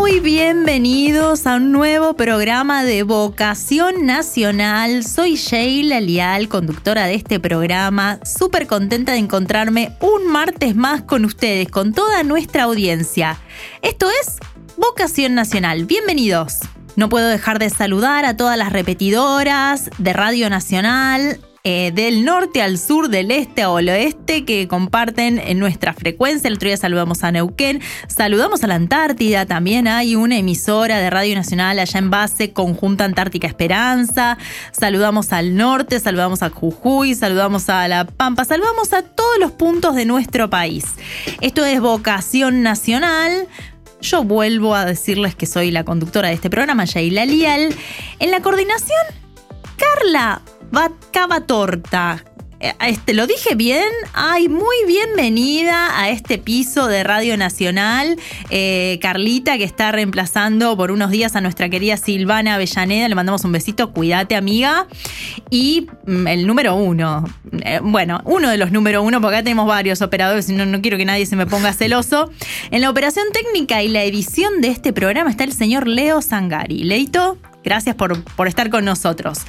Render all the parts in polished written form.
Muy bienvenidos a un nuevo programa de Vocación Nacional. Soy Sheila Lial, conductora de este programa. Súper contenta de encontrarme un martes más con ustedes, con toda nuestra audiencia. Esto es Vocación Nacional. Bienvenidos. No puedo dejar de saludar a todas las repetidoras de Radio Nacional, del norte al sur, del este al oeste, que comparten en nuestra frecuencia. El otro día saludamos a Neuquén, saludamos a la Antártida, también hay una emisora de Radio Nacional allá en base, Conjunta Antártica Esperanza. Saludamos al norte, saludamos a Jujuy, saludamos a La Pampa, saludamos a todos los puntos de nuestro país. Esto es Vocación Nacional. Yo vuelvo a decirles que soy la conductora de este programa, Sheila Lial. En la coordinación, Carla Cavatorta. ¿Lo dije bien? Ay, muy bienvenida a este piso de Radio Nacional. Carlita, que está reemplazando por unos días a nuestra querida Silvana Avellaneda. Le mandamos un besito, cuídate, amiga. Y el número uno. Uno de los número uno, porque acá tenemos varios operadores y no quiero que nadie se me ponga celoso. En la operación técnica y la edición de este programa está el señor Leo Zangari. Leito, gracias por estar con nosotros.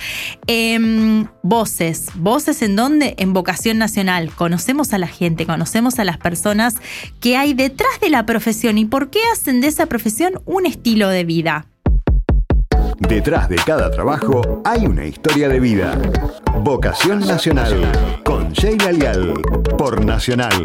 Voces en donde, en Vocación Nacional, conocemos a la gente, conocemos a las personas que hay detrás de la profesión y por qué hacen de esa profesión un estilo de vida. Detrás de cada trabajo hay una historia de vida. Vocación Nacional, con Sheila Lial, por Nacional.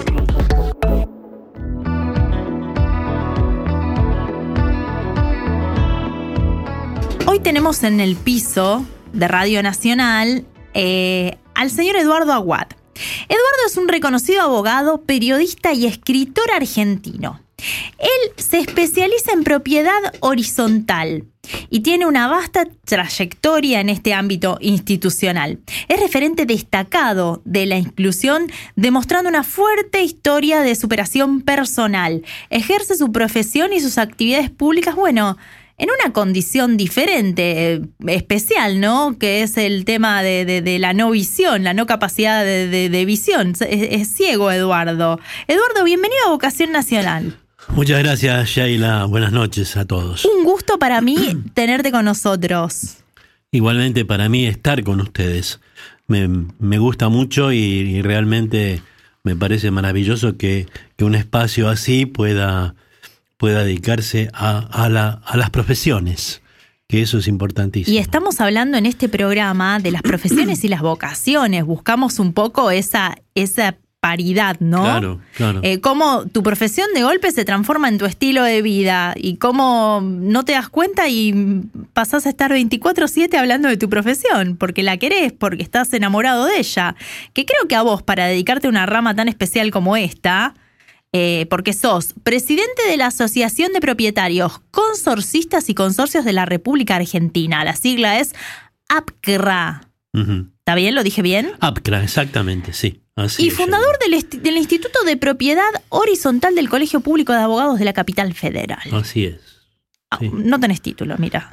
Hoy tenemos en el piso de Radio Nacional al señor Eduardo Aguad. Eduardo es un reconocido abogado, periodista y escritor argentino. Él se especializa en propiedad horizontal y tiene una vasta trayectoria en este ámbito institucional. Es referente destacado de la inclusión, demostrando una fuerte historia de superación personal. Ejerce su profesión y sus actividades públicas, en una condición diferente, especial, ¿no? Que es el tema de la no visión, la no capacidad de visión. Es ciego, Eduardo. Eduardo, bienvenido a Vocación Nacional. Muchas gracias, Sheila. Buenas noches a todos. Un gusto para mí tenerte con nosotros. Igualmente para mí estar con ustedes. Me gusta mucho y realmente me parece maravilloso que un espacio así pueda dedicarse a las profesiones, que eso es importantísimo. Y estamos hablando en este programa de las profesiones y las vocaciones. Buscamos un poco esa paridad, ¿no? Claro. Cómo tu profesión de golpe se transforma en tu estilo de vida y cómo no te das cuenta y pasás a estar 24/7 hablando de tu profesión, porque la querés, porque estás enamorado de ella. Que creo que a vos, para dedicarte a una rama tan especial como esta, porque sos presidente de la Asociación de Propietarios, Consorcistas y Consorcios de la República Argentina. La sigla es APCRA. Uh-huh. ¿Está bien? ¿Lo dije bien? APCRA, exactamente, sí. Así y fundador del Instituto de Propiedad Horizontal del Colegio Público de Abogados de la Capital Federal. Así es. Sí. No tenés título, mira.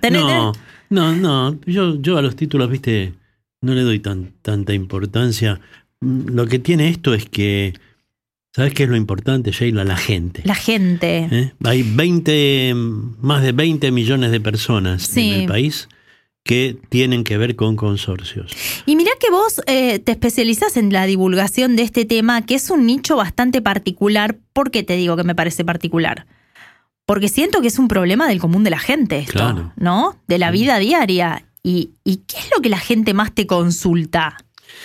No. Yo a los títulos, no le doy tanta importancia. Lo que tiene esto es que, ¿sabes qué es lo importante, Sheila? La gente. La gente. Hay más de 20 millones de personas en el país que tienen que ver con consorcios. Y mirá que vos te especializás en la divulgación de este tema, que es un nicho bastante particular. ¿Por qué te digo que me parece particular? Porque siento que es un problema del común de la gente esto, claro, ¿no? De la vida diaria. ¿Y qué es lo que la gente más te consulta?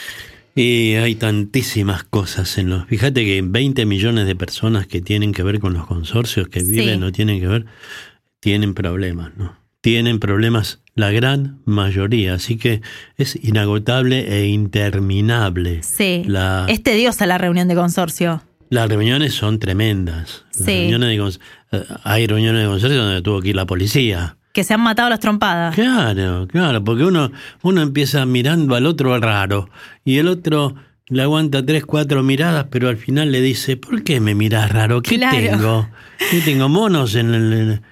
Y hay tantísimas cosas fíjate que 20 millones de personas que tienen que ver con los consorcios, que viven o tienen que ver, tienen problemas, ¿no? Tienen problemas la gran mayoría, así que es inagotable e interminable. Sí, es tediosa la reunión de consorcio. Las reuniones son tremendas. Hay reuniones de consorcio donde tuvo que ir la policía. Que se han matado las trompadas. Claro, porque uno empieza mirando al otro raro y el otro le aguanta 3, 4 miradas, pero al final le dice, ¿por qué me mirás raro? ¿Qué tengo? ¿Qué tengo? ¿Monos en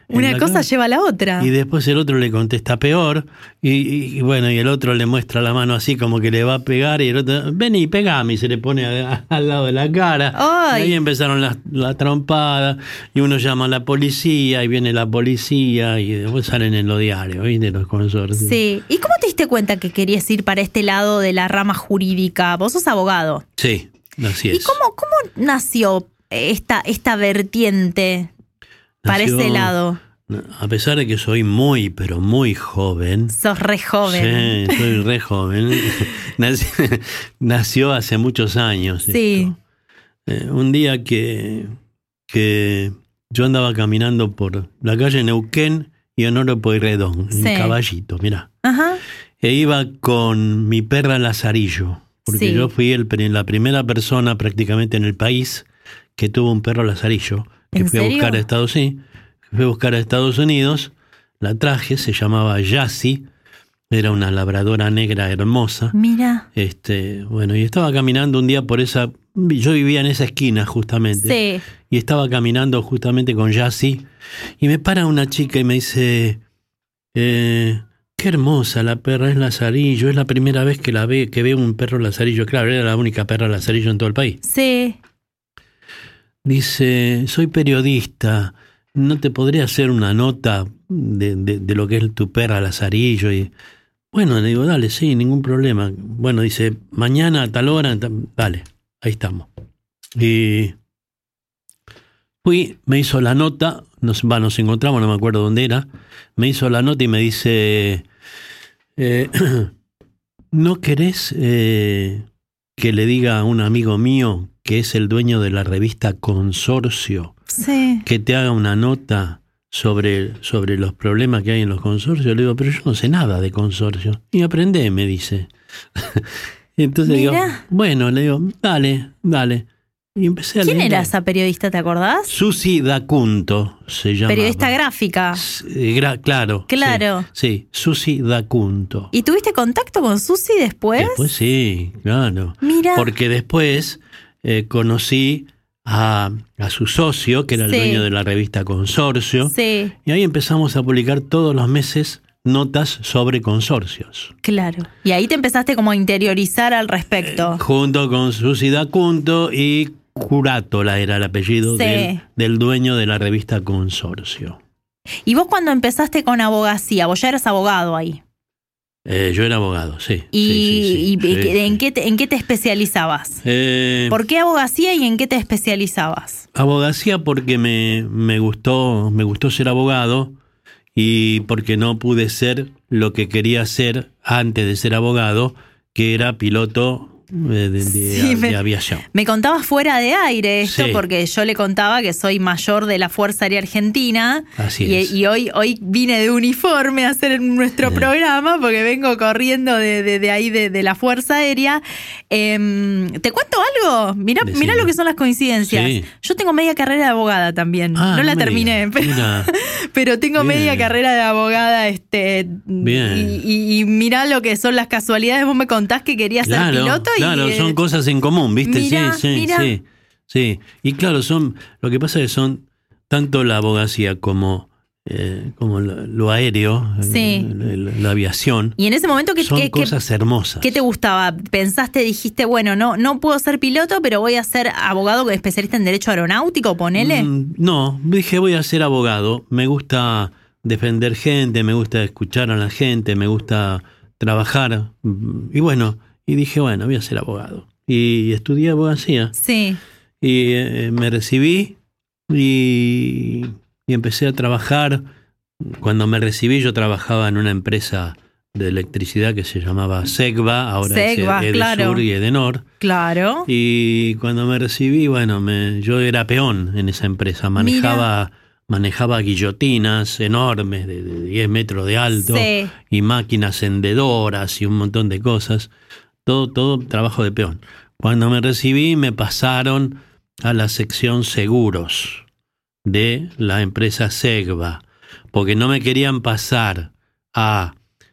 Una cosa lleva a la otra. Y después el otro le contesta peor. Y bueno, y el otro le muestra la mano así como que le va a pegar. Y el otro, vení, pegame. Y se le pone al lado de la cara. ¡Ay! Y ahí empezaron la trompada. Y uno llama a la policía. Y viene la policía. Y después salen en los diarios, ¿viste? Los consorcios. Sí. ¿Y cómo te diste cuenta que querías ir para este lado de la rama jurídica? Vos sos abogado. Sí, así es. ¿Y cómo nació esta vertiente para ese lado? A pesar de que soy muy, pero muy joven. Sos re joven. Sí, soy re joven. Nació hace muchos años. Sí. Un día que yo andaba caminando por la calle Neuquén y Honorio Pueyrredón, en Caballito, mirá. Ajá. E iba con mi perra Lazarillo, porque yo fui la primera persona prácticamente en el país que tuvo un perro Lazarillo, que fui a buscar a Estados Unidos, la traje, se llamaba Yassi, era una labradora negra hermosa. Mira. Bueno, y estaba caminando un día por esa, yo vivía en esa esquina justamente, sí. Y estaba caminando justamente con Yassi, y me para una chica y me dice, qué hermosa la perra, es Lazarillo, es la primera vez que veo un perro Lazarillo. Claro, era la única perra Lazarillo en todo el país. Sí. Dice, soy periodista, ¿no te podría hacer una nota de lo que es tu perra Lazarillo? Y bueno, le digo, dale, sí, ningún problema. Bueno, dice, mañana a tal hora, dale, ahí estamos. Y fui, me hizo la nota, nos encontramos, no me acuerdo dónde era, me hizo la nota y me dice, ¿no querés que le diga a un amigo mío que es el dueño de la revista Consorcio, que te haga una nota sobre los problemas que hay en los consorcios? Le digo, pero yo no sé nada de consorcios. Y aprendé, me dice. Entonces digo, bueno, le digo, dale. Y empecé a leer. ¿Quién era esa periodista, te acordás? Susi Dacunto se llama. Periodista gráfica. Claro. Sí, Susi Dacunto. ¿Y tuviste contacto con Susi después? Después sí, claro. Mira. Porque después conocí a su socio, que era el dueño de la revista Consorcio. Sí. Y ahí empezamos a publicar todos los meses notas sobre consorcios. Claro. Y ahí te empezaste como a interiorizar al respecto. Junto con Susi Dacunto y Curátola era el apellido del dueño de la revista Consorcio. ¿Y vos cuando empezaste con abogacía, vos ya eras abogado ahí? Yo era abogado, sí. ¿En qué te especializabas? ¿Por qué abogacía y en qué te especializabas? Abogacía porque me gustó ser abogado y porque no pude ser lo que quería ser antes de ser abogado, que era piloto de aviación. Me contabas fuera de aire esto, Sí. porque yo le contaba que soy mayor de la Fuerza Aérea Argentina. Así es. Y hoy vine de uniforme a hacer nuestro programa porque vengo corriendo de ahí de la Fuerza Aérea. ¿Te cuento algo? Mirá lo que son las coincidencias. Sí. Yo tengo media carrera de abogada también. No la terminé, pero tengo media carrera de abogada. Bien. Y mirá lo que son las casualidades. Vos me contás que querías ser piloto. Claro, son cosas en común, ¿viste? Mirá. Sí. Y claro, lo que pasa es que son tanto la abogacía como lo aéreo, la aviación. Y en ese momento, son cosas hermosas. ¿Qué te gustaba? Dijiste, bueno, no puedo ser piloto, pero voy a ser abogado especialista en derecho aeronáutico, ponele. No, dije voy a ser abogado. Me gusta defender gente, me gusta escuchar a la gente, me gusta trabajar. Y dije, bueno, voy a ser abogado. Y estudié abogacía. Sí. Y me recibí y empecé a trabajar. Cuando me recibí yo trabajaba en una empresa de electricidad que se llamaba Segva, ahora es Edesur y Edenor. Claro. Y cuando me recibí, yo era peón en esa empresa. Manejaba guillotinas enormes de 10 metros de alto y máquinas hendedoras y un montón de cosas. Todo trabajo de peón. Cuando me recibí me pasaron a la sección seguros de la empresa Segva, porque no me querían pasar a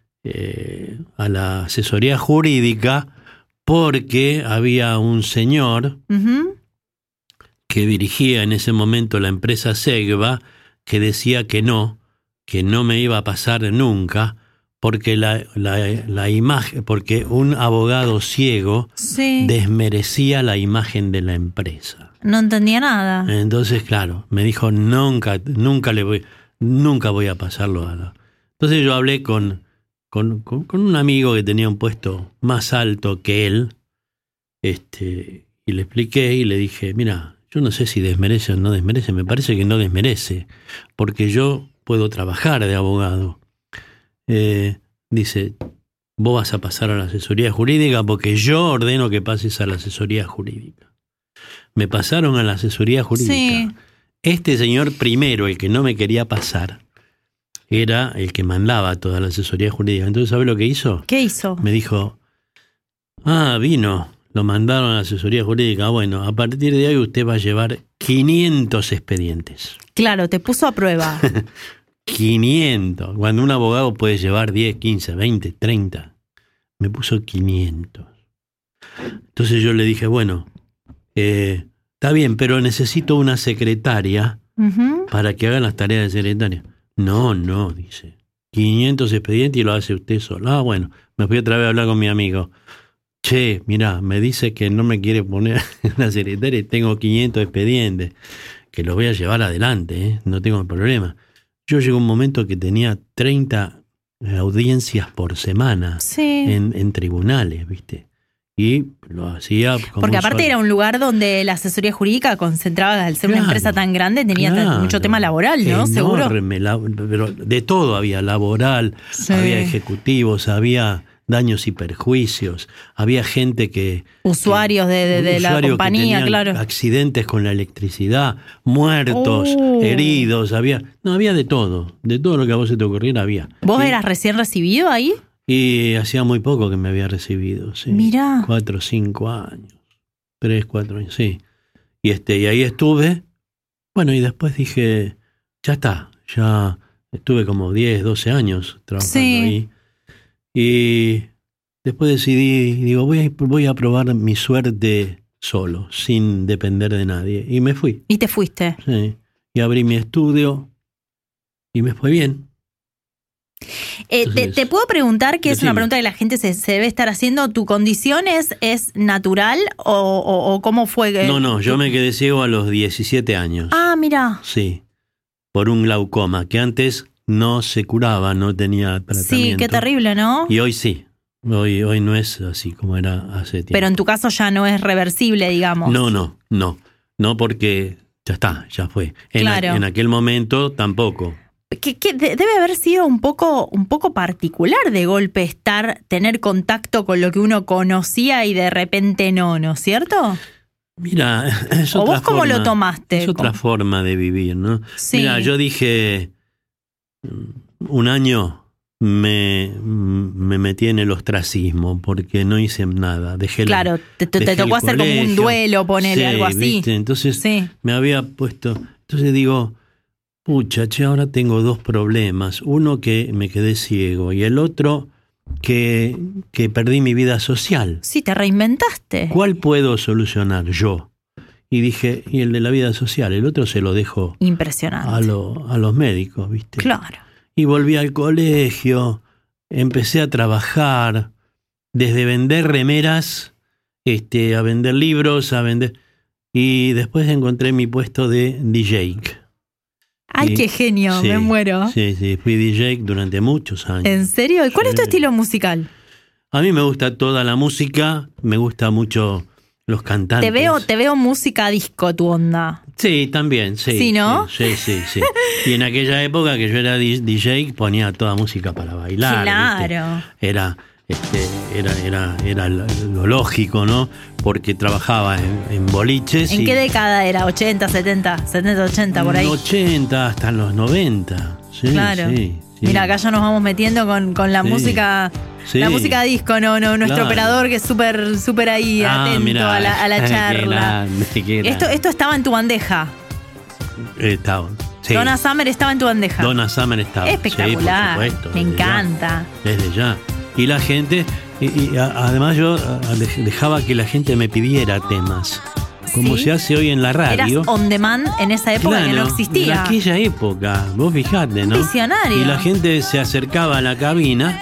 la asesoría jurídica porque había un señor que dirigía en ese momento la empresa Segva que decía que no me iba a pasar nunca, porque la imagen, porque un abogado ciego desmerecía la imagen de la empresa. No entendía nada. Entonces, claro, me dijo, nunca voy a pasarlo a la... Entonces yo hablé con un amigo que tenía un puesto más alto que él, y le expliqué y le dije, mira, yo no sé si desmerece o no desmerece, me parece que no desmerece, porque yo puedo trabajar de abogado. Dice, vos vas a pasar a la asesoría jurídica porque yo ordeno que pases a la asesoría jurídica. Me pasaron a la asesoría jurídica. Sí. Este señor primero, el que no me quería pasar, era el que mandaba toda la asesoría jurídica. Entonces, ¿sabe lo que hizo? ¿Qué hizo? Me dijo, vino, lo mandaron a la asesoría jurídica. Bueno, a partir de ahí usted va a llevar 500 expedientes. Claro, te puso a prueba. 500. Cuando un abogado puede llevar 10, 15, 20, 30. Me puso 500. Entonces yo le dije, bueno, está bien, pero necesito una secretaria para que haga las tareas de secretaria. No, dice. 500 expedientes y lo hace usted solo. Bueno, me fui otra vez a hablar con mi amigo. Che, mirá, me dice que no me quiere poner una secretaria y tengo 500 expedientes, que los voy a llevar adelante, no tengo problema. Yo llegó un momento que tenía 30 audiencias por semana en tribunales, ¿viste? Y lo hacía como porque aparte era un lugar donde la asesoría jurídica concentraba, al ser una empresa tan grande, tenía mucho tema laboral, ¿no? Enorme, seguro. Pero de todo había, laboral, había ejecutivos, había daños y perjuicios, había gente que... Usuarios de la compañía, claro. Accidentes con la electricidad, muertos, heridos, había de todo lo que a vos se te ocurriera había. ¿Vos eras recién recibido ahí? Y hacía muy poco que me había recibido, sí. Mirá. 4 o 5 años. 3, 4 años, sí. Y ahí estuve. Bueno, y después dije, ya está. Ya estuve como 10, 12 años trabajando ahí. Y después decidí, digo, voy a probar mi suerte solo, sin depender de nadie. Y me fui. ¿Y te fuiste? Sí. Y abrí mi estudio y me fue bien. Entonces, te puedo preguntar, que es una pregunta que la gente se debe estar haciendo, ¿tu condición es natural o cómo fue? No, yo me quedé ciego a los 17 años. Mira. Sí, por un glaucoma que antes no se curaba, no tenía tratamiento. Sí, qué terrible, ¿no? Y hoy sí, hoy no es así como era hace tiempo. Pero en tu caso ya no es reversible, digamos. No, porque ya fue. En aquel momento tampoco. Que debe haber sido un poco particular de golpe tener contacto con lo que uno conocía y de repente no es cierto? Mira, es ¿O otra vos cómo forma, lo tomaste? Es otra forma de vivir, ¿no? Sí. Mira, yo dije, un año me metí en el ostracismo porque no hice nada. Dejé te tocó hacer como un duelo, ponerle algo así. ¿viste? Entonces me había puesto, entonces digo, pucha, ahora tengo 2 problemas. Uno, que me quedé ciego, y el otro, que perdí mi vida social. Sí, te reinventaste. ¿Cuál puedo solucionar yo? Y dije, y el de la vida social, el otro se lo dejo impresionante a los médicos, ¿viste? Claro. Y volví al colegio, empecé a trabajar, desde vender remeras, a vender libros, y después encontré mi puesto de DJ. ¡Ay, qué genio! Me muero. Sí, fui DJ durante muchos años. ¿En serio? ¿Y cuál es tu estilo musical? A mí me gusta toda la música, me gusta mucho los cantantes. Te veo música disco, tu onda. Sí, también, sí. ¿Sí, no? Sí. Y en aquella época que yo era DJ, ponía toda música para bailar. Claro. ¿viste? Era lo lógico, ¿no? Porque trabajaba en boliches. ¿En qué década era? ¿80, 70, 80, por ahí? 80 hasta los 90. Sí, claro. Sí. Mira, acá ya nos vamos metiendo con la música. Sí. La música disco, nuestro operador que es súper ahí atento a la charla. Qué grande. Esto estaba en tu bandeja. Estaba. Sí. Donna Summer estaba en tu bandeja. Donna Summer estaba. Espectacular. Sí, por supuesto. Me encanta. Desde ya. Y la gente, y además yo dejaba que la gente me pidiera temas. como se hace hoy en la radio. Eras on demand en esa época, claro, que no existía. En aquella época, vos fijate, ¿no? Visionario. Y la gente se acercaba a la cabina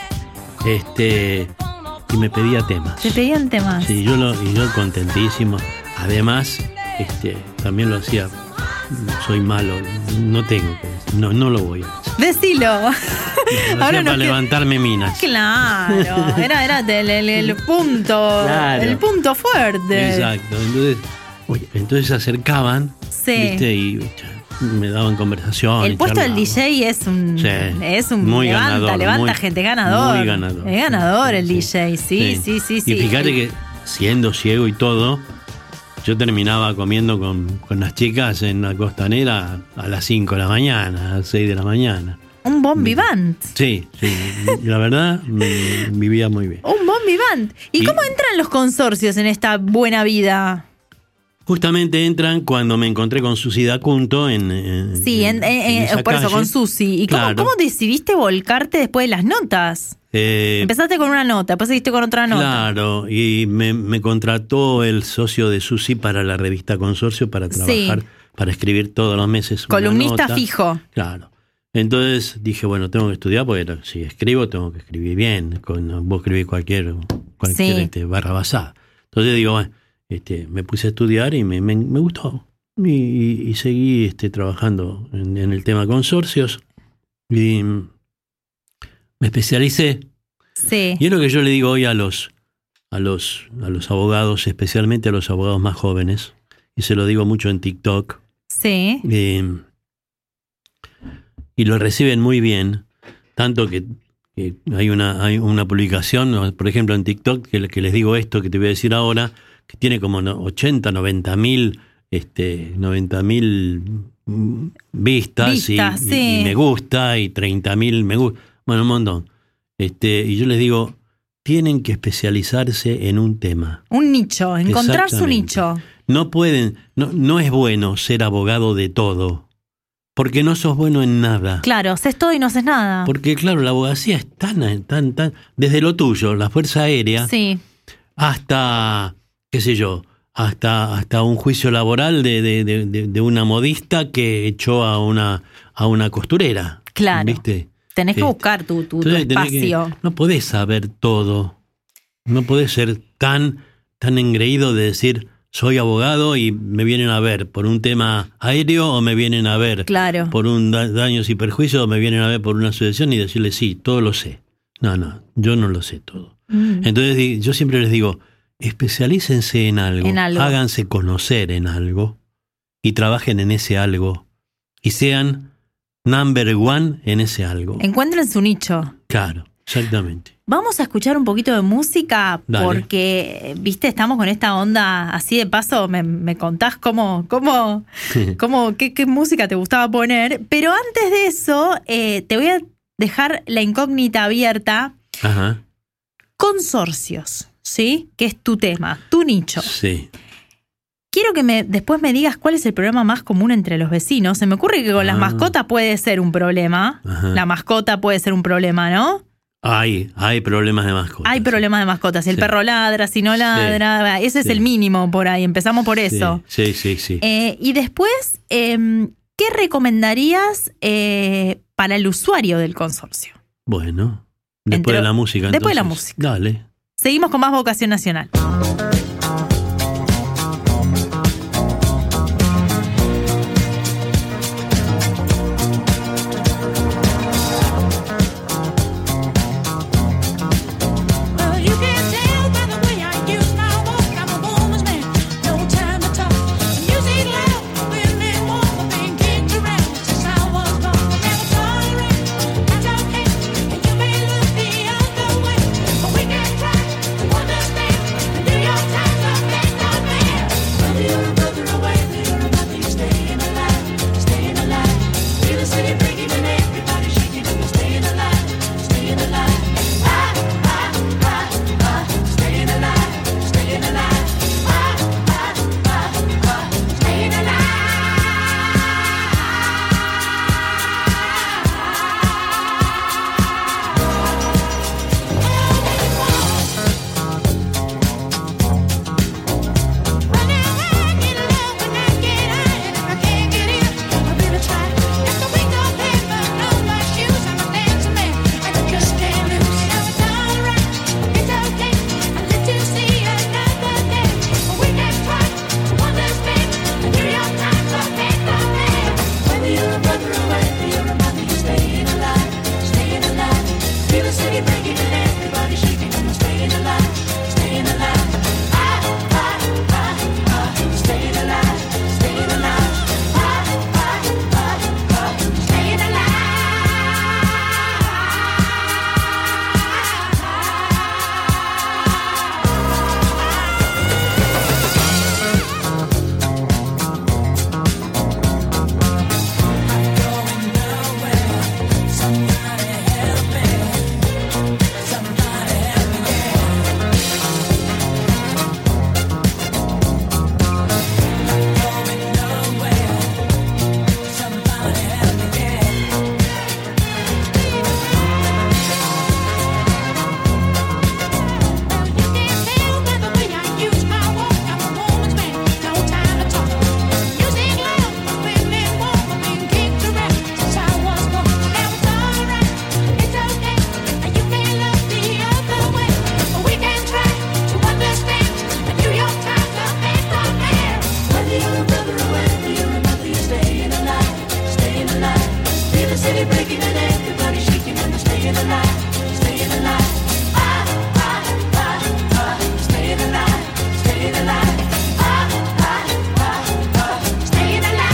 y me pedía temas. Te pedían temas. Sí, yo contentísimo. Además, también lo hacía. Soy malo, no tengo que decir, no lo voy a decir. Decilo. Ahora para levantarme minas. Claro, era el punto, claro. El punto fuerte. Exacto. Entonces se acercaban, sí. ¿viste? Y me daban conversación. El puesto del DJ es un muy ganador, levanta gente, ganador. Muy ganador. Es ganador el DJ, sí. Y fíjate que siendo ciego y todo, yo terminaba comiendo con las chicas en la costanera a las 5 de la mañana, a las 6 de la mañana. Un bon vivant. Sí, la verdad, vivía muy bien. Un bon vivant. ¿Y cómo entran los consorcios en esta buena vida? Justamente entran cuando me encontré con Susi D'Acunto en por eso, con Susi. ¿Y claro. cómo decidiste volcarte después de las notas? Empezaste con una nota, después seguiste con otra nota. Claro, y me contrató el socio de Susi para la revista Consorcio para trabajar, para escribir todos los meses una columnista nota. Fijo. Claro. Entonces dije, bueno, tengo que estudiar porque si escribo tengo que escribir bien. Vos escribís cualquier barra basada. Entonces digo, bueno, me puse a estudiar y me gustó. Y seguí trabajando en el tema consorcios. Y me especialicé. Sí. Y es lo que yo le digo hoy a los abogados, especialmente a los abogados más jóvenes. Y se lo digo mucho en TikTok. Sí. Y lo reciben muy bien. Tanto que hay una publicación, por ejemplo, en TikTok, que les digo esto que te voy a decir ahora, que tiene como 80, 90 mil vistas y me gusta, y 30.000 me gusta. Bueno, un montón. Y yo les digo, tienen que especializarse en un tema. Un nicho, encontrar su nicho. No pueden, no es bueno ser abogado de todo, porque no sos bueno en nada. Claro, haces todo y no haces nada. Porque claro, la abogacía es tan, desde lo tuyo, la Fuerza Aérea, sí, hasta, qué sé yo, hasta un juicio laboral de una modista que echó a una costurera. Claro. ¿Viste? Tenés que buscar tu espacio. No podés saber todo. No podés ser tan engreído de decir, soy abogado y me vienen a ver por un tema aéreo o me vienen a ver por un daños y perjuicios o me vienen a ver por una sucesión y decirle, sí, todo lo sé. No, yo no lo sé todo. Entonces yo siempre les digo, especialícense en algo, háganse conocer en algo y trabajen en ese algo y sean number one en ese algo. Encuentren su nicho. Claro, exactamente. Vamos a escuchar un poquito de música. Dale. Porque, viste, estamos con esta onda, así de paso me contás qué música te gustaba poner, pero antes de eso te voy a dejar la incógnita abierta. Ajá. Consorcios, ¿sí? Que es tu tema, tu nicho. Sí. Quiero que después me digas cuál es el problema más común entre los vecinos. Se me ocurre que con las mascotas puede ser un problema. Ajá. La mascota puede ser un problema, ¿no? Hay problemas de mascotas. Hay problemas de mascotas. Si el perro ladra, si no ladra, ese es el mínimo por ahí. Empezamos por eso. Sí. Y después, ¿qué recomendarías para el usuario del consorcio? Bueno, después de la música. Después de la música. Dale. Seguimos con más Vocación Nacional. Your time. the city breaking and everybody shaking and they're staying alive, staying alive. Ah, ah, ah, ah, staying alive, staying alive. Ah, ah, ah, ah, staying alive.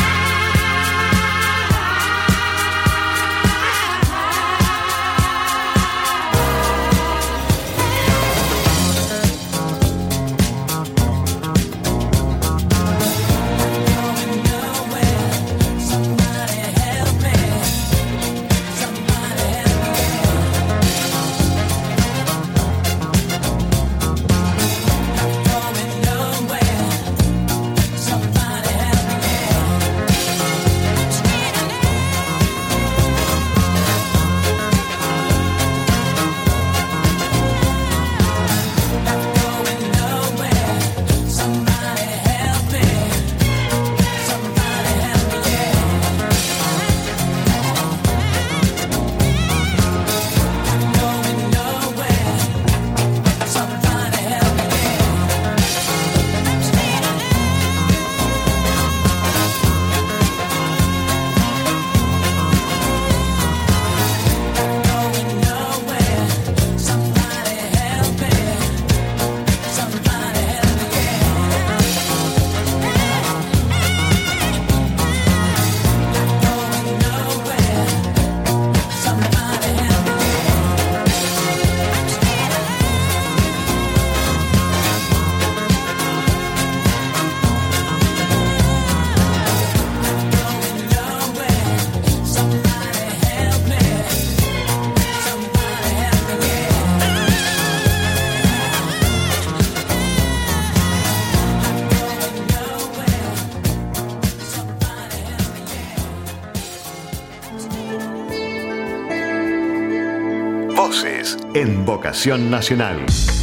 Voces en Vocación Nacional.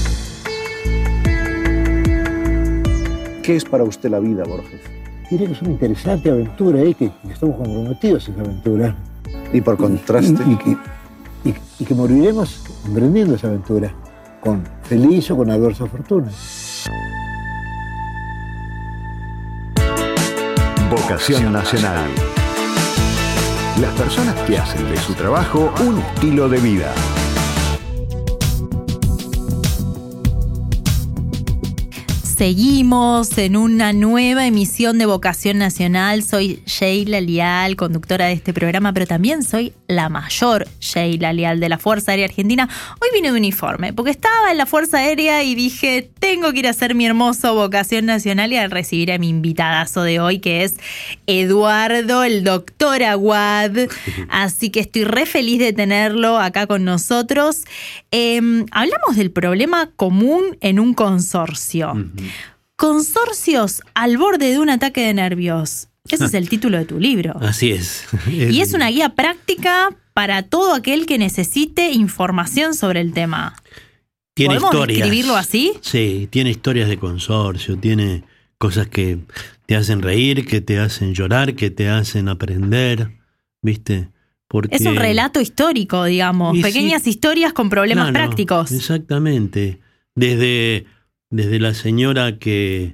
¿Qué es para usted la vida, Borges? Diría que es una interesante aventura, que estamos comprometidos en esa aventura. Y por contraste... Y que moriremos emprendiendo esa aventura, con feliz o con adversa fortuna. Vocación Nacional. Las personas que hacen de su trabajo un estilo de vida. Seguimos en una nueva emisión de Vocación Nacional. Soy Sheila Lial, conductora de este programa, pero también soy la mayor Sheila Lial de la Fuerza Aérea Argentina. Hoy vine de uniforme, porque estaba en la Fuerza Aérea y dije, tengo que ir a hacer mi hermoso Vocación Nacional y a recibir a mi invitadazo de hoy, que es Eduardo, el doctor Aguad. Así que estoy re feliz de tenerlo acá con nosotros. Hablamos del problema común en un consorcio. Consorcios al borde de un ataque de nervios. Ese es el título de tu libro. Así es. Y es una guía práctica para todo aquel que necesite información sobre el tema. Tiene ¿Podemos historias. describirlo así? Sí, tiene historias de consorcio, tiene cosas que te hacen reír, que te hacen llorar, que te hacen aprender, ¿viste? Porque es un relato histórico, digamos. Pequeñas historias con problemas prácticos. Exactamente. Desde la señora que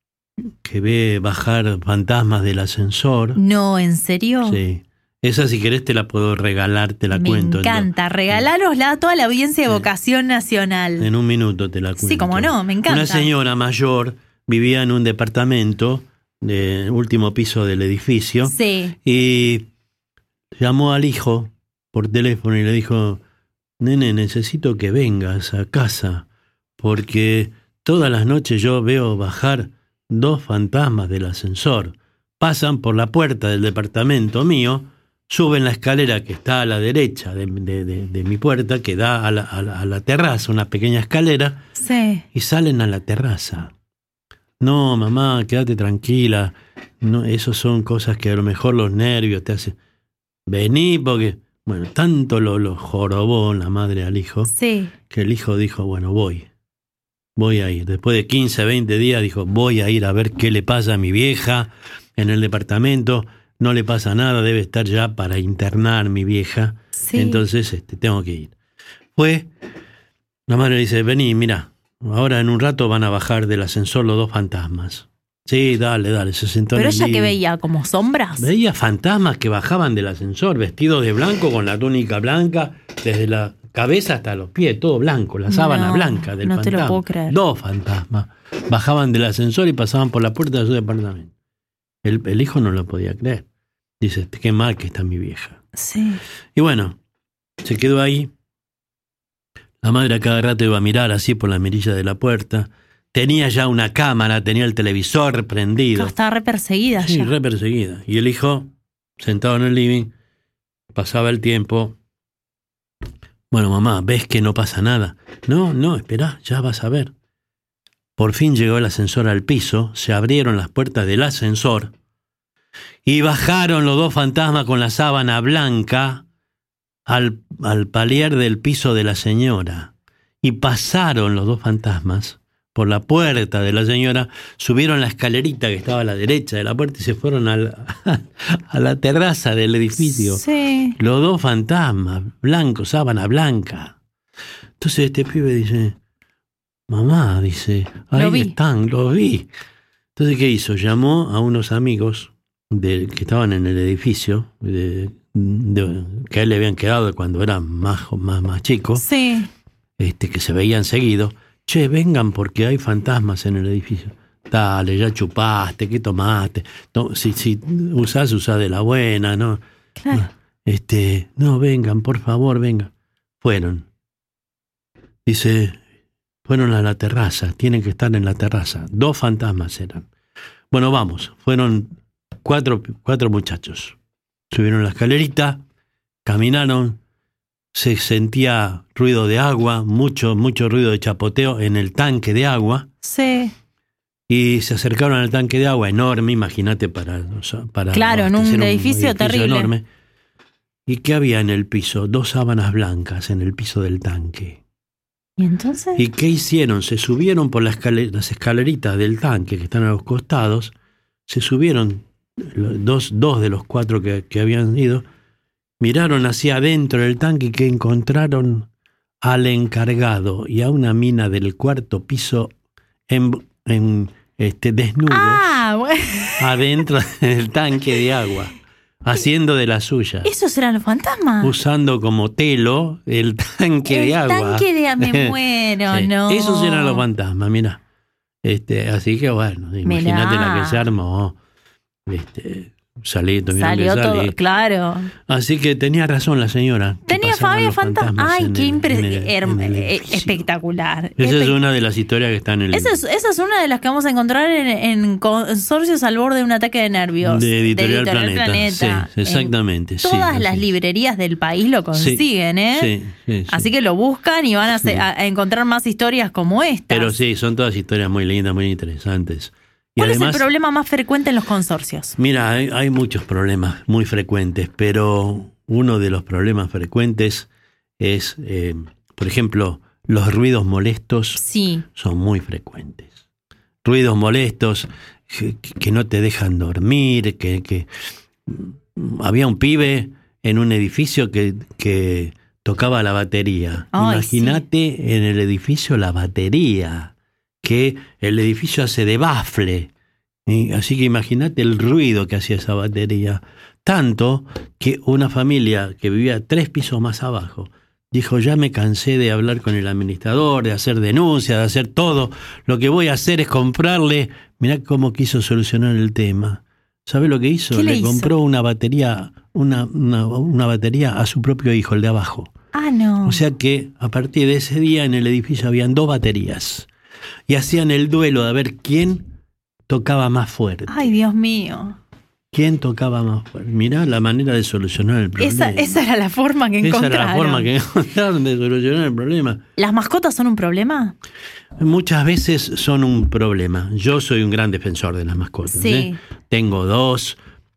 ve bajar fantasmas del ascensor. No, ¿en serio? Sí. Esa, si querés, te la puedo regalar, te la cuento. Me encanta. Regalárosla a toda la audiencia de Vocación Nacional. En un minuto te la cuento. Sí, cómo no, me encanta. Una señora mayor vivía en un departamento del último piso del edificio. Sí. Y llamó al hijo por teléfono y le dijo: nene, necesito que vengas a casa porque todas las noches yo veo bajar 2 fantasmas del ascensor. Pasan por la puerta del departamento mío, suben la escalera que está a la derecha de mi puerta, que da a la terraza, una pequeña escalera, sí, y salen a la terraza. No, mamá, quédate tranquila. No, eso son cosas que a lo mejor los nervios te hacen. Vení, porque... Bueno, tanto lo jorobó la madre al hijo, sí, que el hijo dijo, bueno, voy a ir. Después de 15, 20 días dijo, voy a ir a ver qué le pasa a mi vieja en el departamento. No le pasa nada, debe estar ya para internar mi vieja. Sí. Entonces tengo que ir. Fue, la madre le dice, vení, mira, ahora en un rato van a bajar del ascensor los 2 fantasmas. Sí, dale, se sentó Pero en el ella que living. veía como sombras. Veía fantasmas que bajaban del ascensor, vestidos de blanco, con la túnica blanca, desde la cabeza hasta los pies, todo blanco, la sábana No, blanca del no te fantasma. lo puedo creer. 2 fantasmas bajaban del ascensor y pasaban por la puerta de su departamento. El hijo no lo podía creer. Dice, qué mal que está mi vieja. Sí. Y bueno, se quedó ahí. La madre a cada rato iba a mirar así por la mirilla de la puerta. Tenía ya una cámara, tenía el televisor prendido. Estaba re perseguida Sí, ya. re perseguida. Y el hijo, sentado en el living, pasaba el tiempo. Bueno, mamá, ¿ves que no pasa nada? No, esperá, ya vas a ver. Por fin llegó el ascensor al piso, se abrieron las puertas del ascensor y bajaron los 2 fantasmas con la sábana blanca al palier del piso de la señora. Y pasaron los 2 fantasmas por la puerta de la señora, subieron la escalerita que estaba a la derecha de la puerta y se fueron a la terraza del edificio. Sí. Los 2 fantasmas, blancos, sábana blanca. Entonces este pibe dice, mamá, dice, ahí Lo vi. están, los vi. Entonces, ¿qué hizo? Llamó a unos amigos que estaban en el edificio, que a él le habían quedado cuando era más chico, Sí. que se veían seguido. Che, vengan porque hay fantasmas en el edificio. Dale, ya chupaste, ¿qué tomaste? No, si usás de la buena, ¿no? Claro. No, vengan, por favor, vengan. Fueron. Dice, fueron a la terraza, tienen que estar en la terraza. 2 fantasmas eran. Bueno, vamos, fueron cuatro muchachos. Subieron la escalerita, caminaron, se sentía ruido de agua, mucho ruido de chapoteo en el tanque de agua. Sí. Y se acercaron al tanque de agua enorme, imagínate para Claro, en abastecer un edificio terrible. enorme. ¿Y qué había en el piso? 2 sábanas blancas en el piso del tanque. ¿Y entonces? ¿Y qué hicieron? Se subieron por las escaleritas del tanque que están a los costados, se subieron dos de los 4 que habían ido, miraron hacia adentro del tanque y que encontraron al encargado y a una mina del 4º piso desnudos Ah, bueno. adentro del tanque de agua, haciendo de la suya, ¿Esos eran los fantasmas? usando como telo el tanque de agua. Tanque de me muero, Sí, no. esos eran los fantasmas, mirá. Así que bueno, imagínate Mirá. la que se armó. Tuvieron Salió que todo, salir. claro. Así que tenía razón la señora. que Tenía pasaban Fabio los fantasma. Ay, en qué el edificio. espectacular. Esa es una de las historias que están en el Esa es una de las que vamos a encontrar en Consorcios al borde de un ataque de nervios. de Editorial Planeta. Sí, exactamente. En todas sí, las así. librerías del país lo consiguen, ¿eh? Sí. Así que lo buscan y van a encontrar más historias como esta. Pero sí, son todas historias muy lindas, muy interesantes. Y ¿Cuál además, es el problema más frecuente en los consorcios? mira, hay muchos problemas muy frecuentes, pero uno de los problemas frecuentes es, por ejemplo, los ruidos molestos Sí. son muy frecuentes. Ruidos molestos que no te dejan dormir, que había un pibe en un edificio que tocaba la batería. Ay, Imagínate en el edificio la batería, que el edificio hace de bafle. Así que imagínate el ruido que hacía esa batería. Tanto que una familia que vivía 3 pisos más abajo dijo, ya me cansé de hablar con el administrador, de hacer denuncias, de hacer todo. Lo que voy a hacer es comprarle. Mirá cómo quiso solucionar el tema. ¿Sabe lo que hizo? ¿Qué le hizo? Compró una batería, una batería a su propio hijo, el de abajo. Ah, no. O sea que a partir de ese día en el edificio habían 2 baterías. Y hacían el duelo de ver quién tocaba más fuerte. Ay, Dios mío. ¿Quién tocaba más fuerte? Mirá la manera de solucionar el problema. Esa era la forma que Esa encontraron. era la forma que encontraron de solucionar el problema. ¿Las mascotas son un problema? Muchas veces son un problema. Yo soy un gran defensor de las mascotas. Sí. Tengo dos,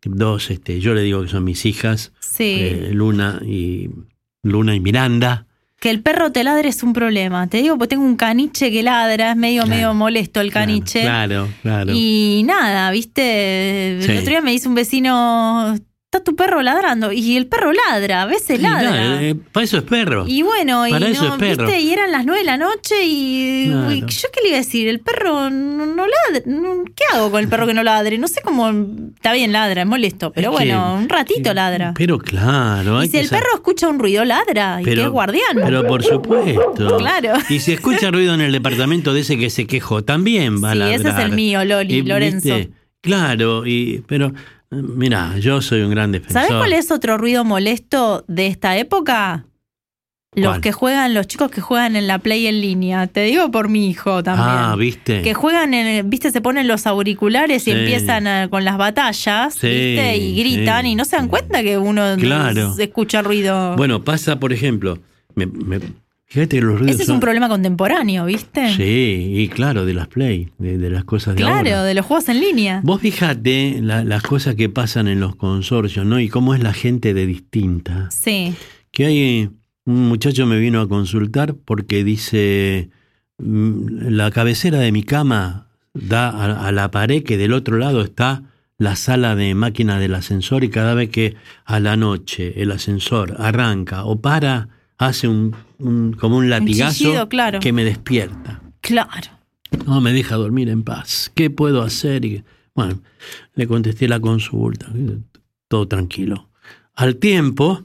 yo le digo que son mis hijas, Sí. Luna y Miranda. Que el perro te ladre es un problema. Te digo, porque tengo un caniche que ladra, es medio molesto el caniche. Claro. Y nada, ¿viste? Sí. El otro día me dice un vecino, está tu perro ladrando. Y el perro ladra, a veces ladra. Para eso es perro. Y bueno, para y eso no, es perro. ¿viste? Y eran las 9 de la noche y Claro. uy, ¿yo qué le iba a decir? El perro no ladra. ¿Qué hago con el perro que no ladre? No sé cómo. Está bien, ladra, es molesto. Pero Es que- bueno, un ratito ladra. Pero claro. Y hay si que el saber- perro escucha un ruido, ladra. Y que es guardián. Pero por supuesto. Claro. Y si escucha ruido en el departamento de ese que se quejó, también va a Sí, ladrar. ese es el mío, Loli, Lorenzo. ¿viste? Claro, pero mirá, yo soy un gran defensor. ¿Sabes cuál es otro ruido molesto de esta época? Los ¿Cuál? los chicos que juegan en la Play en línea. Te digo por mi hijo también. Ah, ¿viste? Que juegan viste, se ponen los auriculares y Sí. empiezan con las batallas, Sí, ¿viste? Y gritan sí, y no se dan cuenta que uno Claro. escucha ruido. Bueno, pasa, por ejemplo, fíjate que los ruidos Ese es son... un problema contemporáneo, ¿viste? Sí, y claro, de las Play, de las cosas de Claro, ahora. de los juegos en línea. Vos fijate las cosas que pasan en los consorcios, ¿no? Y cómo es la gente de distinta. Sí. Que hay un muchacho me vino a consultar porque dice, la cabecera de mi cama da a la pared que del otro lado está la sala de máquina del ascensor y cada vez que a la noche el ascensor arranca o para, hace como un latigazo chillido, claro. que me despierta. Claro. No me deja dormir en paz. ¿Qué puedo hacer? Bueno, le contesté la consulta, todo tranquilo. Al tiempo,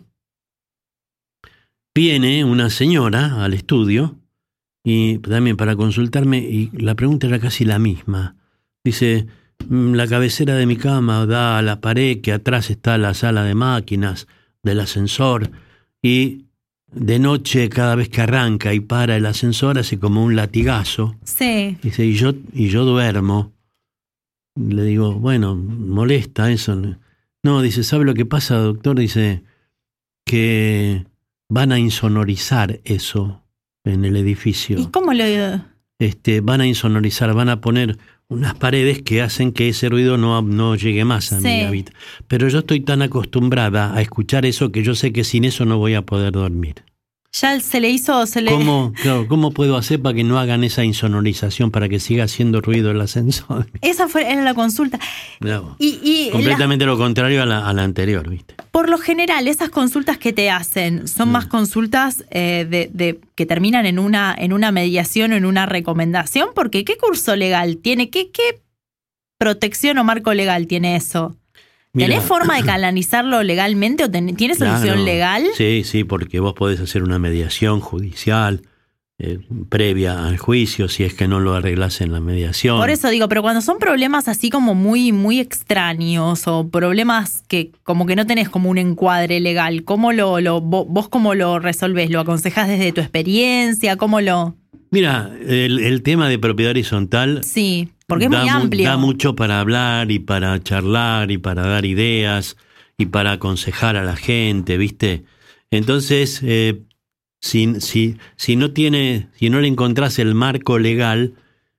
viene una señora al estudio y también para consultarme y la pregunta era casi la misma. Dice, la cabecera de mi cama da a la pared que atrás está la sala de máquinas del ascensor y de noche cada vez que arranca y para el ascensor hace como un latigazo. Sí. Dice, y yo duermo. Le digo, bueno, molesta eso. No, dice, ¿sabe lo que pasa, doctor? Dice que van a insonorizar eso en el edificio. ¿Y cómo lo Van a insonorizar, van a poner unas paredes que hacen que ese ruido no llegue más a Sí. mi hábitat. Pero yo estoy tan acostumbrada a escuchar eso que yo sé que sin eso no voy a poder dormir. ya se le hizo, ¿Cómo puedo hacer para que no hagan esa insonorización, para que siga haciendo ruido el ascensor? era la consulta. No, Y completamente lo contrario a la anterior, ¿viste? por lo general, esas consultas que te hacen son más consultas que terminan en una mediación o en una recomendación, porque ¿qué curso legal tiene? ¿Qué protección o marco legal tiene eso? Mira, ¿Tenés forma de canalizarlo legalmente o tiene solución claro, legal? Sí, porque vos podés hacer una mediación judicial previa al juicio si es que no lo arreglás en la mediación. Por eso digo, pero cuando son problemas así como muy, muy extraños o problemas que como que no tenés como un encuadre legal, ¿cómo vos cómo lo resolvés? ¿Lo aconsejás desde tu experiencia? ¿Cómo lo...? Mira, el tema de propiedad horizontal... Sí, porque es muy da amplio. Da mucho para hablar y para charlar y para dar ideas y para aconsejar a la gente, ¿viste? Entonces, si no le encontrás el marco legal,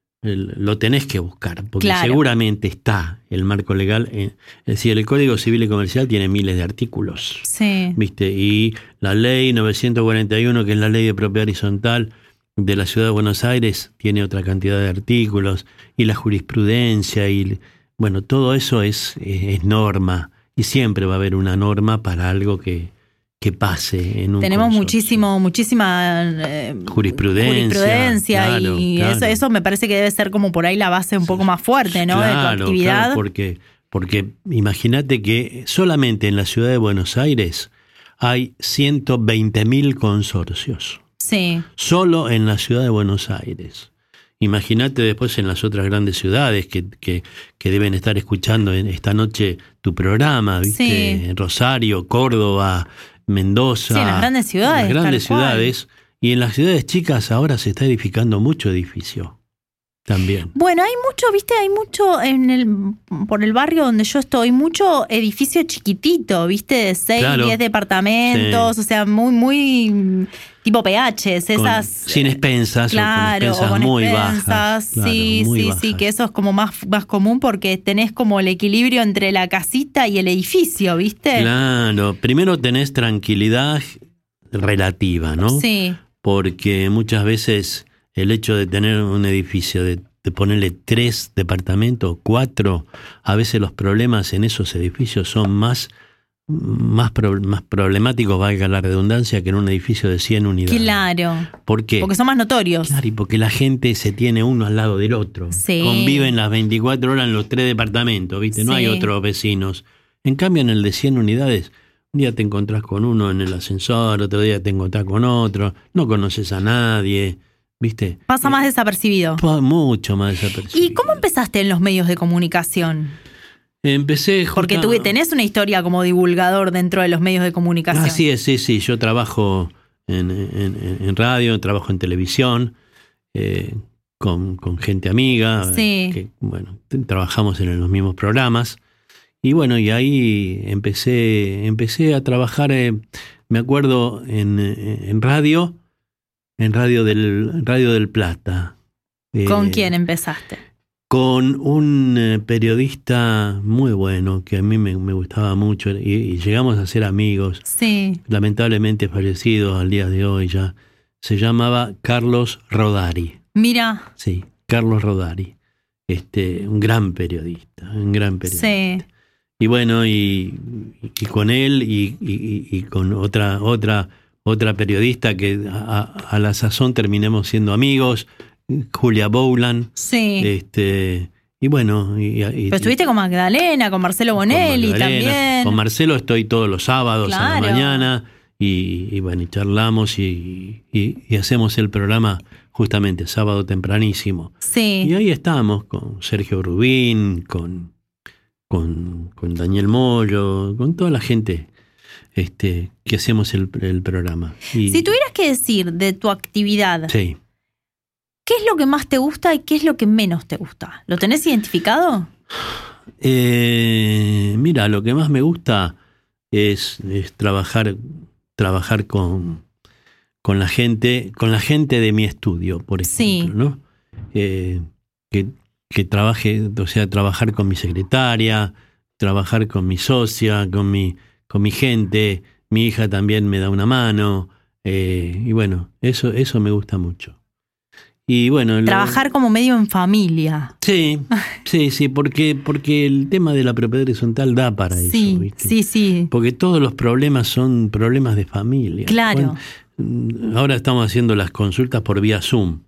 lo tenés que buscar, porque Claro. seguramente está el marco legal. Es decir, el Código Civil y Comercial tiene miles de artículos, Sí. ¿viste? Y la ley 941, que es la ley de propiedad horizontal de la Ciudad de Buenos Aires, tiene otra cantidad de artículos, y la jurisprudencia, y bueno, todo eso es norma, y siempre va a haber una norma para algo que pase en un Tenemos consorcio. muchísima Jurisprudencia, claro, y claro. eso me parece que debe ser como por ahí la base un poco más fuerte, ¿no? de tu actividad. Claro, porque imagínate que solamente en la Ciudad de Buenos Aires hay 120.000 consorcios. Sí. Solo en la Ciudad de Buenos Aires. Imagínate después en las otras grandes ciudades que deben estar escuchando esta noche tu programa, ¿viste? Sí. Rosario, Córdoba, Mendoza. Sí, en las grandes ciudades, En las grandes tal cual. ciudades. Y en las ciudades chicas ahora se está edificando mucho edificio también. Bueno, hay mucho por el barrio donde yo estoy, mucho edificio chiquitito, ¿viste? De 6, Claro. 10 departamentos, o sea, muy, muy tipo PHs, esas... Sin expensas, Claro, o con expensas o con muy expensas, bajas. Claro, sí, muy sí, bajas. sí, que eso es como más común porque tenés como el equilibrio entre la casita y el edificio, ¿viste? Claro, primero tenés tranquilidad relativa, ¿no? Sí, Porque muchas veces el hecho de tener un edificio, de ponerle 3 departamentos, 4, a veces los problemas en esos edificios son más más problemáticos, valga la redundancia, que en un edificio de 100 unidades. Claro. ¿Por qué? Porque son más notorios. Claro, y porque la gente se tiene uno al lado del otro. Sí. Conviven las 24 horas en los 3 departamentos, ¿viste? No Sí. hay otros vecinos. En cambio, en el de 100 unidades, un día te encontrás con uno en el ascensor, otro día te encontrás con otro, no conoces a nadie, ¿viste? Pasa más desapercibido. Mucho más desapercibido. ¿Y cómo empezaste en los medios de comunicación? Empecé Porque tú tenés una historia como divulgador dentro de los medios de comunicación. Así es, sí. Yo trabajo en radio, trabajo en televisión, con gente amiga. Sí. Que, bueno, trabajamos en los mismos programas. Y bueno, y ahí empecé a trabajar, me acuerdo, en radio del Plata. ¿Con quién empezaste? Con un periodista muy bueno, que a mí me gustaba mucho, y llegamos a ser amigos. Sí. Lamentablemente fallecido al día de hoy ya. Se llamaba Carlos Rodari. Mira. Sí, Carlos Rodari. Un gran periodista, Sí. Y bueno, y con él y con otra periodista que a la sazón terminamos siendo amigos, Julia Bowland. Sí. Y bueno. Pero estuviste con Magdalena, con Marcelo Bonelli también. Con Marcelo estoy todos los sábados a Claro. la mañana y bueno, y charlamos y hacemos el programa justamente sábado tempranísimo. Sí. Y ahí estamos con Sergio Rubín, con Daniel Mollo, con toda la gente que hacemos el programa. Y, Si tuvieras que decir de tu actividad, sí. ¿qué es lo que más te gusta y qué es lo que menos te gusta? ¿Lo tenés identificado? Mira, lo que más me gusta es trabajar con la gente de mi estudio, por ejemplo, Sí. ¿no? Que trabaje, o sea, trabajar con mi secretaria, trabajar con mi socia, con mi gente. Mi hija también me da una mano, y bueno, eso me gusta mucho. Y bueno, Trabajar como medio en familia. Sí, porque el tema de la propiedad horizontal da para eso, Sí, ¿viste? sí. Porque todos los problemas son problemas de familia. Claro. Ahora estamos haciendo las consultas por vía Zoom.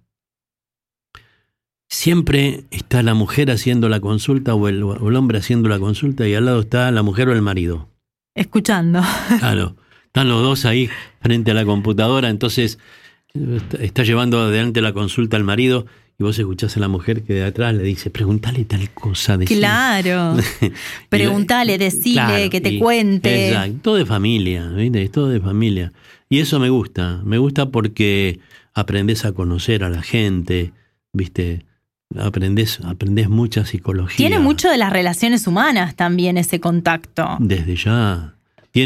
Siempre está la mujer haciendo la consulta o el hombre haciendo la consulta y al lado está la mujer o el marido. Escuchando. Claro, están los dos ahí frente a la computadora, entonces está llevando adelante la consulta al marido y vos escuchás a la mujer que de atrás le dice, pregúntale tal cosa. Decile. Claro. Preguntale, decile, Claro, que te cuente. Exacto, todo de familia, ¿viste? Es todo de familia. Y eso me gusta porque aprendés a conocer a la gente, ¿viste? Aprendés mucha psicología. Tiene mucho de las relaciones humanas también ese contacto. Desde ya.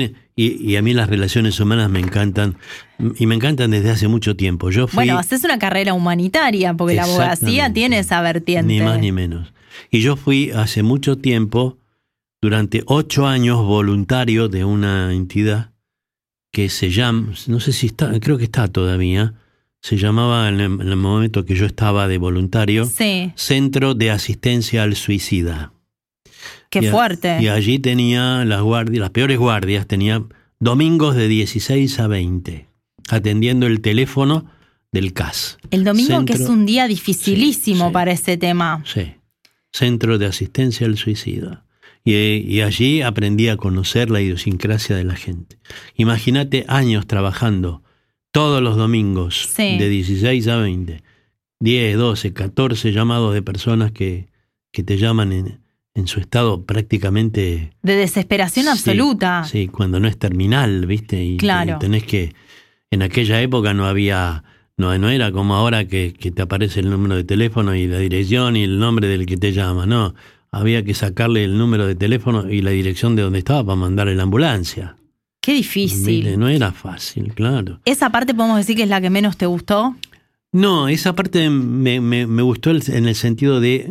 Y a mí las relaciones humanas me encantan, y me encantan desde hace mucho tiempo. Yo fui, Bueno, haces una carrera humanitaria, porque la abogacía Exactamente. tiene esa vertiente. ni más ni menos. Y yo fui hace mucho tiempo, durante 8 años, voluntario de una entidad que se llama, no sé si está, creo que está todavía, se llamaba en el momento que yo estaba de voluntario, Sí, Centro de Asistencia al Suicida. qué fuerte. Y allí tenía las peores guardias, tenía domingos de 16 a 20, atendiendo el teléfono del CAS. El domingo, Centro- que es un día dificilísimo Sí, sí. para ese tema. Sí, Centro de Asistencia al Suicida. Y allí aprendí a conocer la idiosincrasia de la gente. Imagínate años trabajando todos los domingos, Sí. de 16 a 20, 10, 12, 14 llamados de personas que te llaman en su estado prácticamente... De desesperación Sí, absoluta. Sí, cuando no es terminal, ¿viste? Y Claro. tenés que... En aquella época no había... No era como ahora que te aparece el número de teléfono y la dirección y el nombre del que te llama, no. Había que sacarle el número de teléfono y la dirección de donde estaba para mandarle la ambulancia. Qué difícil. ¿Viste? No era fácil, claro. ¿Esa parte podemos decir que es la que menos te gustó? No, esa parte me gustó en el sentido de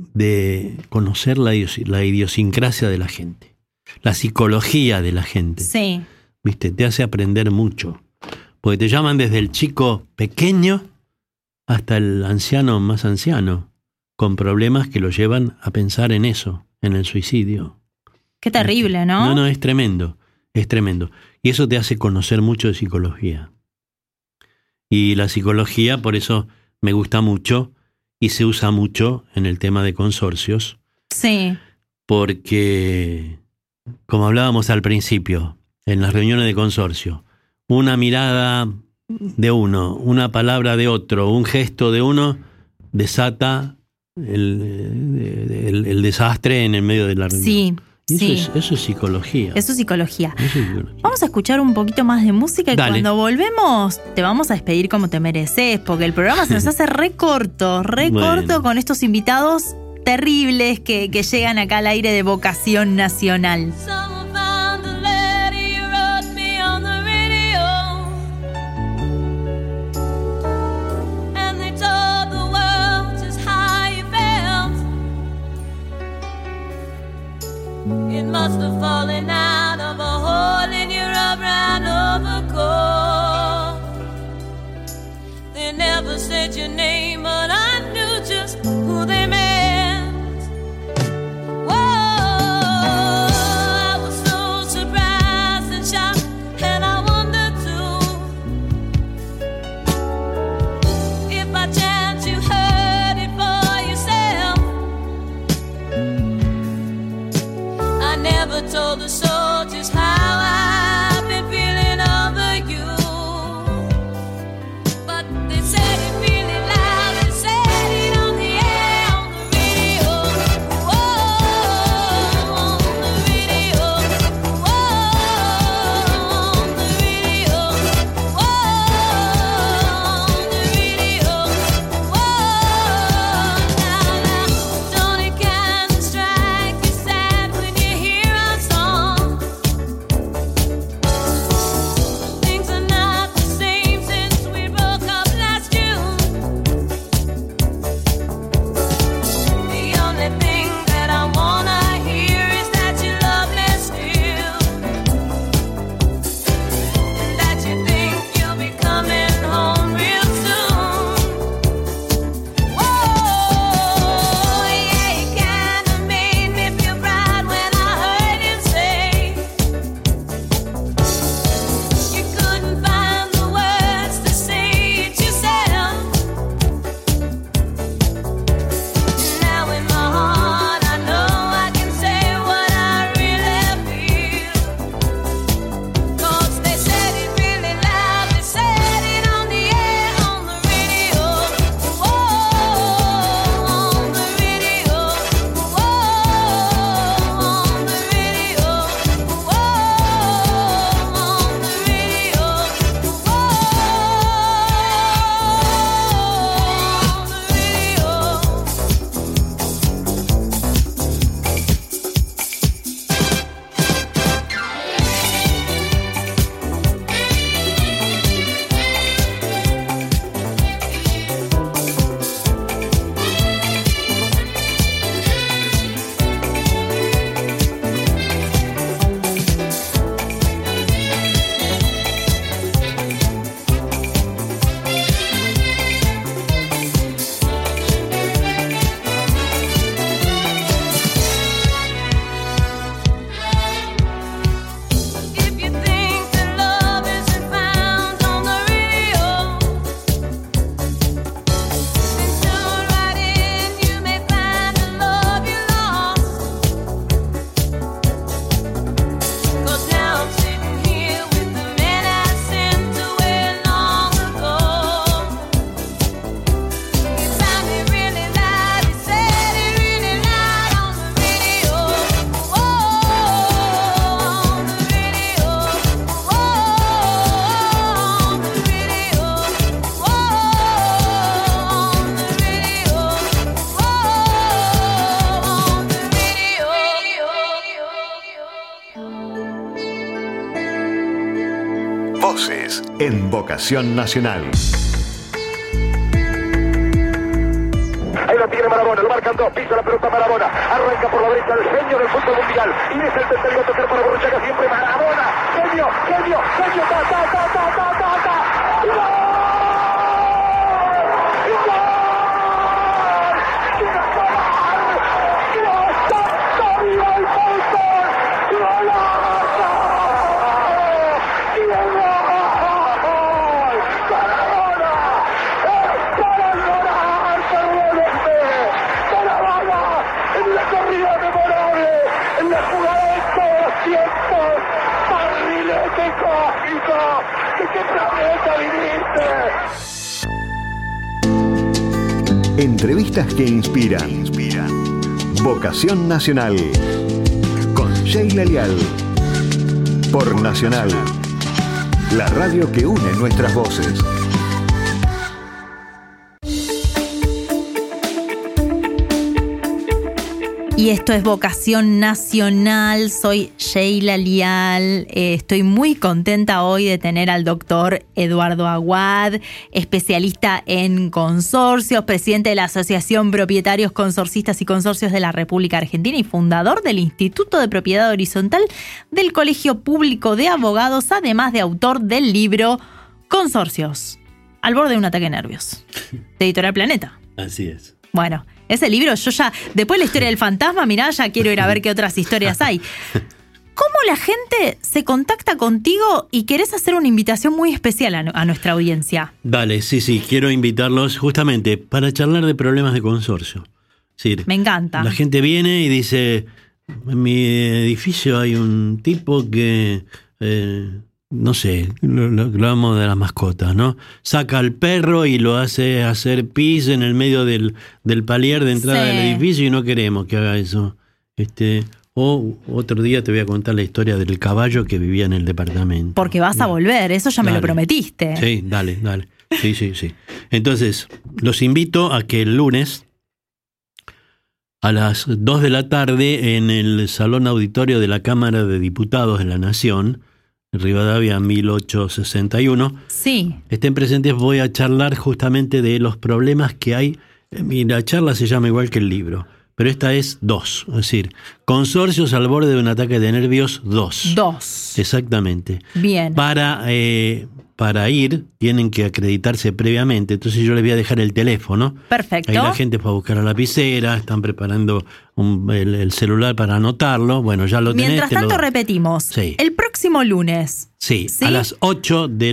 conocer la idiosincrasia de la gente, la psicología de la gente. Sí. ¿Viste? Te hace aprender mucho. Porque te llaman desde el chico pequeño hasta el anciano más anciano, con problemas que lo llevan a pensar en eso, en el suicidio. Qué terrible, ¿no? No, es tremendo. Es tremendo. Y eso te hace conocer mucho de psicología. Y la psicología, por eso me gusta mucho y se usa mucho en el tema de consorcios. Sí. Porque, como hablábamos al principio, en las reuniones de consorcio, una mirada de uno, una palabra de otro, un gesto de uno, desata el desastre en el medio de la reunión. Sí. Y Sí. eso es psicología. Eso es psicología. Eso es psicología. Vamos a escuchar un poquito más de música y Dale. cuando volvemos te vamos a despedir como te mereces, porque el programa se nos hace re corto Bueno. con estos invitados terribles que llegan acá al aire de Vocación Nacional. Someone found a letter you wrote me on the radio, and they told the world just how you felt. It must have fallen out of a hole in your brown overcoat. They never said your name, but I knew just who they meant. Whoa, I was so surprised and shocked, and I wondered too if by chance you heard it for yourself. I never told the soldiers how I've been feeling over you, but they said it really loud. They said it on the air, on the radio. Whoa, on the radio. Whoa, on the radio. Whoa, on the radio. Whoa, now, don't it kind of strike you sad when you hear our song? Things are not the same since we broke up last June. The only thing that I wanna hear is that you love me still, and that you think you'll be coming home real soon. Whoa, yeah, it kinda made me feel proud when I heard him say you couldn't find the words to say it yourself. Now in my heart I know I can say what I really feel, 'cause they said it really loud. They said it on the air, on the radio. Whoa, on the radio. Whoa, on the radio. Whoa, on the radio. If you think that love isn't found on the radio, then tune right in. You may find the love you lost. 'Cause now I'm sitting here with the man I sent away long ago. He sounded really loud. He said it really loud on the radio. Whoa, on the radio. Whoa, on the radio. Whoa, on the radio. Whoa, on the radio. Voces en Vocación Nacional. Ahí lo tiene Marabona, lo marcan dos, pisa la pelota Marabona, arranca por la derecha el genio del fútbol mundial, y es el tercero tocar para Borruchaga, siempre Marabona, genio, genio, genio, ta, ta, ta, ta, ta, ta, ta, ¡gol! ¡Gol! ¡Gol! ¡Gol! ¡Gol! ¡Gol! ¡Qué planeta viniste! Entrevistas que inspiran. Vocación Nacional. Con Sheila Lial. Por Nacional. La radio que une nuestras voces. Y esto es Vocación Nacional, soy Sheila Lial, estoy muy contenta hoy de tener al doctor Eduardo Aguad, especialista en consorcios, presidente de la Asociación Propietarios Consorcistas y Consorcios de la República Argentina y fundador del Instituto de Propiedad Horizontal del Colegio Público de Abogados, además de autor del libro Consorcios, al borde de un ataque de nervios, de Editorial Planeta. Así es. Bueno, ese libro yo ya, después de la historia del fantasma, mirá, ya quiero ir a ver qué otras historias hay. ¿Cómo la gente se contacta contigo y querés hacer una invitación muy especial a nuestra audiencia? Dale, sí, quiero invitarlos justamente para charlar de problemas de consorcio. Sí, me encanta. La gente viene y dice, en mi edificio hay un tipo que... no sé, lo hablamos de las mascotas, ¿no? Saca al perro y lo hace hacer pis en el medio del palier de entrada del edificio y no queremos que haga eso. O otro día te voy a contar la historia del caballo que vivía en el departamento. Porque vas a volver, eso ya me lo prometiste. Sí, dale. Sí. Entonces, los invito a que el lunes a las 2 de la tarde en el Salón Auditorio de la Cámara de Diputados de la Nación, Rivadavia 1861. Sí. Estén presentes, voy a charlar justamente de los problemas que hay. La charla se llama igual que el libro, pero esta es 2, es decir, Consorcios al borde de un ataque de nervios 2. 2. Exactamente. Bien. Para ir, tienen que acreditarse previamente, entonces yo les voy a dejar el teléfono. Perfecto. Ahí la gente fue a buscar la lapicera, están preparando el celular para anotarlo. Bueno, ya lo tenés. Mientras tanto, repetimos. Sí. El próximo lunes. Sí, a las 2 de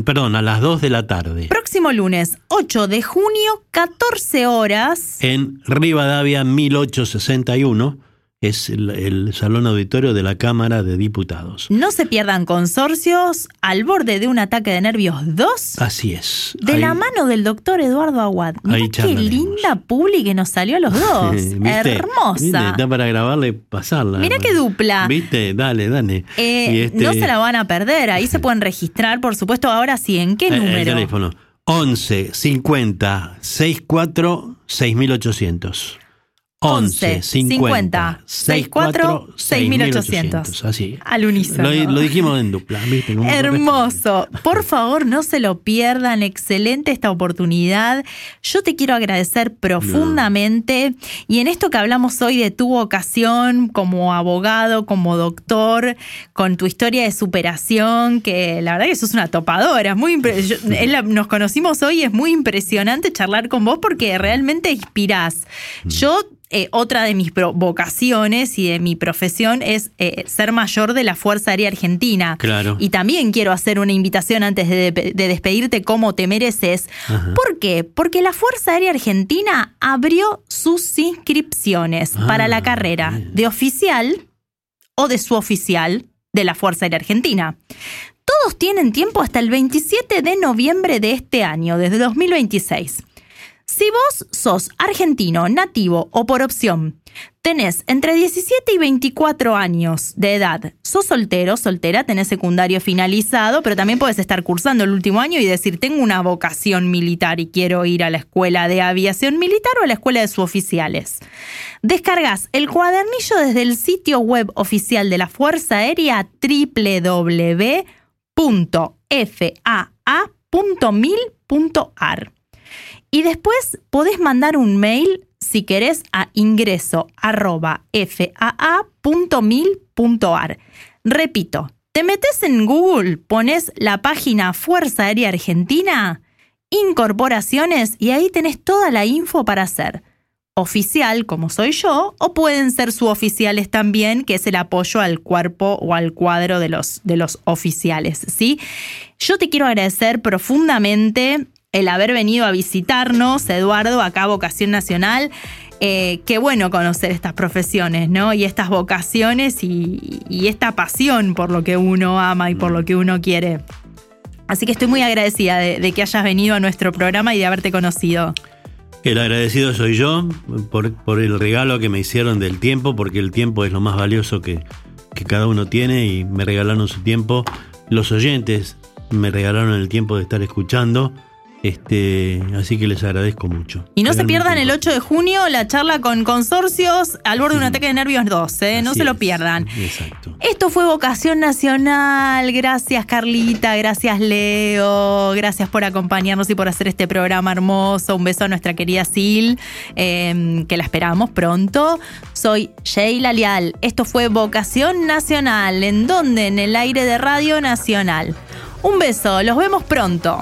la tarde. Próximo lunes, 8 de junio, 14 horas. En Rivadavia 1861. Es el Salón Auditorio de la Cámara de Diputados. No se pierdan Consorcios al borde de un ataque de nervios 2. Así es. De la mano del doctor Eduardo Aguad. Mirá qué linda publi que nos salió a los dos. Hermosa. ¿Viste? Está para grabarla y pasarla. Mirá qué dupla. ¿Viste? Dale. No se la van a perder. Ahí se pueden registrar, por supuesto. Ahora sí, ¿en qué número? El teléfono. 11 50 64 6800. 11 50 64 6800. Así. Al unísono. Lo dijimos en dupla. ¿Viste? Hermoso. Por favor, no se lo pierdan. Excelente esta oportunidad. Yo te quiero agradecer profundamente. Y en esto que hablamos hoy de tu vocación como abogado, como doctor, con tu historia de superación, que la verdad que sos una topadora. Nos conocimos hoy y es muy impresionante charlar con vos porque realmente inspirás. Yo... otra de mis vocaciones y de mi profesión es ser mayor de la Fuerza Aérea Argentina. Claro. Y también quiero hacer una invitación antes de despedirte como te mereces. Ajá. ¿Por qué? Porque la Fuerza Aérea Argentina abrió sus inscripciones para la carrera de oficial o de suboficial de la Fuerza Aérea Argentina. Todos tienen tiempo hasta el 27 de noviembre de este año, desde 2026. Si vos sos argentino, nativo o por opción, tenés entre 17 y 24 años de edad, sos soltero, soltera, tenés secundario finalizado, pero también podés estar cursando el último año y decir, tengo una vocación militar y quiero ir a la escuela de aviación militar o a la escuela de suboficiales. Descargás el cuadernillo desde el sitio web oficial de la Fuerza Aérea www.faa.mil.ar. Y después podés mandar un mail, si querés, a ingreso@faa.mil.ar. Repito, te metés en Google, pones la página Fuerza Aérea Argentina, incorporaciones, y ahí tenés toda la info para hacer oficial, como soy yo, o pueden ser suboficiales también, que es el apoyo al cuerpo o al cuadro de los oficiales, ¿sí? Yo te quiero agradecer profundamente el haber venido a visitarnos, Eduardo, acá a Vocación Nacional. Qué bueno conocer estas profesiones, ¿no? Y estas vocaciones y esta pasión por lo que uno ama y por lo que uno quiere. Así que estoy muy agradecida de que hayas venido a nuestro programa y de haberte conocido. El agradecido soy yo por el regalo que me hicieron del tiempo, porque el tiempo es lo más valioso que cada uno tiene, y me regalaron su tiempo. Los oyentes me regalaron el tiempo de estar escuchando. Así que les agradezco mucho. Y no se pierdan el 8 de junio la charla con Consorcios al borde de un ataque de nervios 2, no se lo pierdan. Exacto. Esto fue Vocación Nacional. Gracias, Carlita, gracias, Leo, gracias por acompañarnos y por hacer este programa hermoso. Un beso a nuestra querida Sil, que la esperamos pronto. Soy Sheila Leal. Esto fue Vocación Nacional. ¿En dónde? En el aire de Radio Nacional. Un beso, los vemos pronto.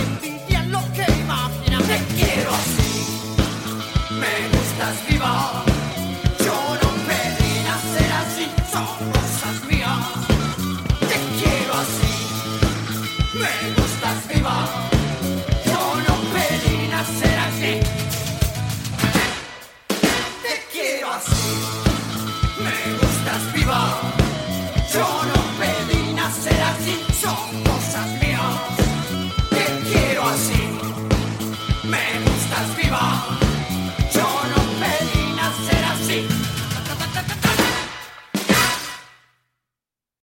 Me gustas viva.